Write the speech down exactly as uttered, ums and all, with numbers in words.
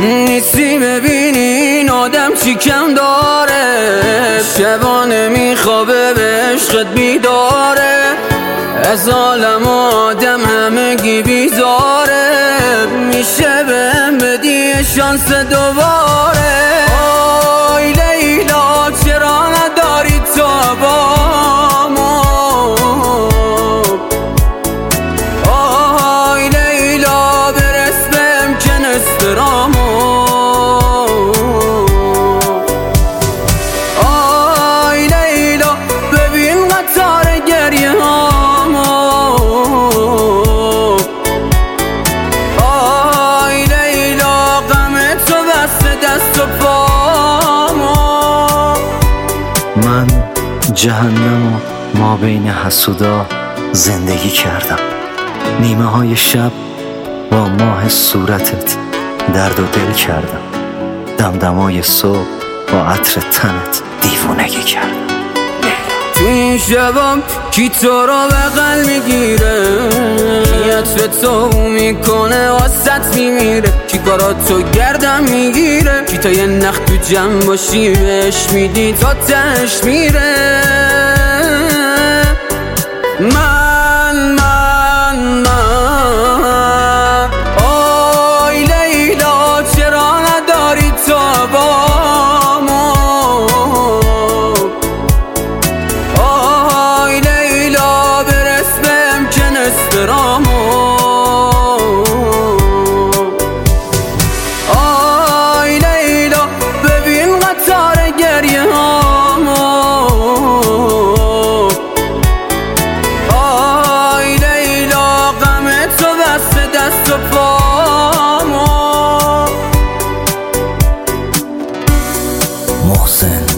نیستی ببینی این آدم چی کم داره، شبانه میخوابه به عشقت بیداره، از عالم آدم همگی بیزاره، میشه بهم بدی شانس دوباره. آی لیلا چرا نداری تو بامو، آی لیلا برس بهم که نسترامو، آی لیلا ببین قطار گریه هامو، آی لیلا غم تو بسته دست و پامو. من جهنم و ما بین حسودا زندگی کردم، نیمه های شب با ماه صورتت درد و دل کردم، دمدمای صبح با عطر تنت دیوونگی کردم. تو این شبام کی تو رو بغل میگیره، کی عطر تو میکنه واسط میمیره، کی کاراتو گردم میگیره، کی تا یه نخ تو جمع باشی بهش میدی تا تهش میره. من من من آی لیلا چرا نداری تو بامو، آی لیلا برس بهم که نسترامو، آی لیلا ببین قطار گریه هامو، آی لیلا غم تو بسته دست و پامو. محسن